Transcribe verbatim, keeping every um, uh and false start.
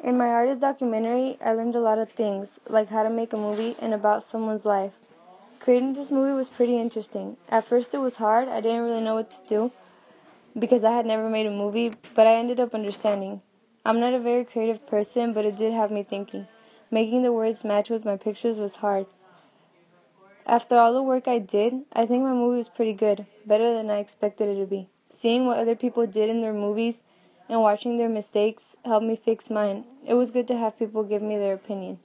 In my artist documentary, I learned a lot of things, like how to make a movie and about someone's life. Creating this movie was pretty interesting. At first it was hard, I didn't really know what to do because I had never made a movie, but I ended up understanding. I'm not a very creative person, but it did have me thinking. Making the words match with my pictures was hard. After all the work I did, I think my movie was pretty good, better than I expected it to be. Seeing what other people did in their movies and watching their mistakes helped me fix mine. It was good to have people give me their opinion.